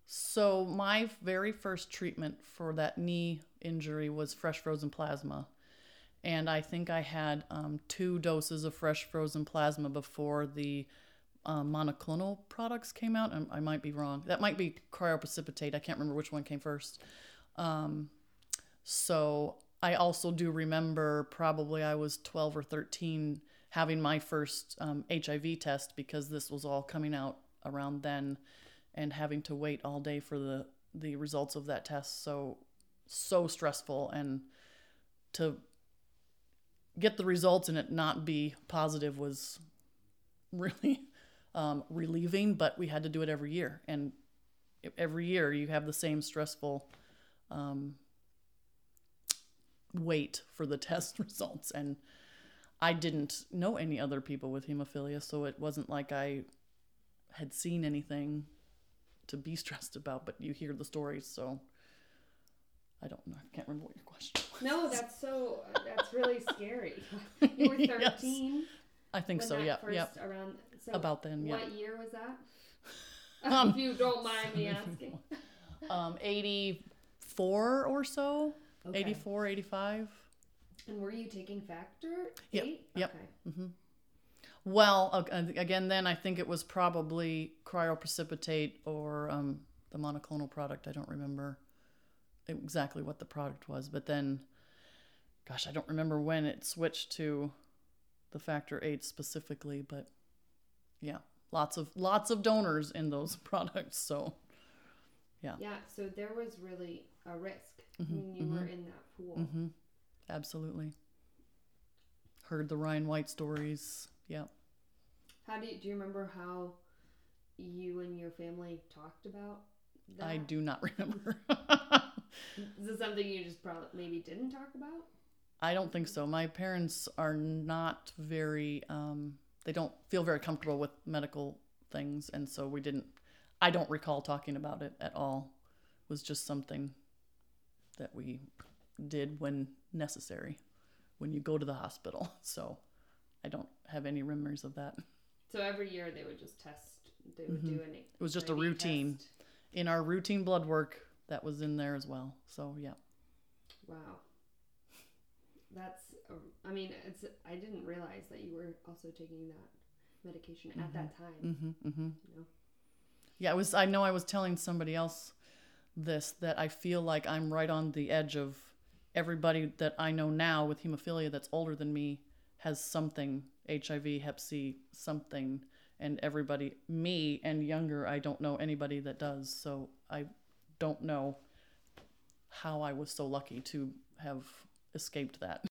So my very first treatment for that knee injury was fresh frozen plasma. And I think I had 2 doses of fresh frozen plasma before the monoclonal products came out. I might be wrong. That might be cryoprecipitate. I can't remember which one came first. So I also do remember probably I was 12 or 13 having my first HIV test because this was all coming out around then and having to wait all day for the results of that test. So stressful, and to get the results and it not be positive was really relieving, but we had to do it every year. And every year you have the same stressful wait for the test results. And I didn't know any other people with hemophilia, so it wasn't like I had seen anything to be stressed about, but you hear the stories, so I don't know. I can't remember what your question was. No, that's really scary. You were 13? Yes. I think so, yeah. Around, so about then, yeah. What year was that? If you don't mind me asking. 84 or so. Okay. 84, 85. And were you taking factor Yep. 8? Yep. Okay. Mm-hmm. Well, again, then I think it was probably cryoprecipitate or the monoclonal product. I don't remember exactly what the product was, but then, gosh, I don't remember when it switched to the factor 8 specifically, but yeah, lots of donors in those products. So, yeah. Yeah, so there was really a risk Mm-hmm, when you were in that pool. Mm-hmm. Absolutely. Heard the Ryan White stories. Yeah. Do you remember how you and your family talked about that? I do not remember. Is this something you just probably maybe didn't talk about? I don't think so. My parents are not very, they don't feel very comfortable with medical things. And so I don't recall talking about it at all. It was just something that we did when necessary, when you go to the hospital. So I don't have any memories of that. So every year they would just test, they would do an It was just a routine. Test. In our routine blood work, that was in there as well. So, yeah. Wow. I didn't realize that you were also taking that medication at that time. Mm-hmm, mm-hmm. You know? Yeah, I know I was telling somebody else that I feel like I'm right on the edge of everybody that I know now with hemophilia that's older than me has something, HIV, Hep C, something, and everybody, me and younger, I don't know anybody that does. So I don't know how I was so lucky to have escaped that.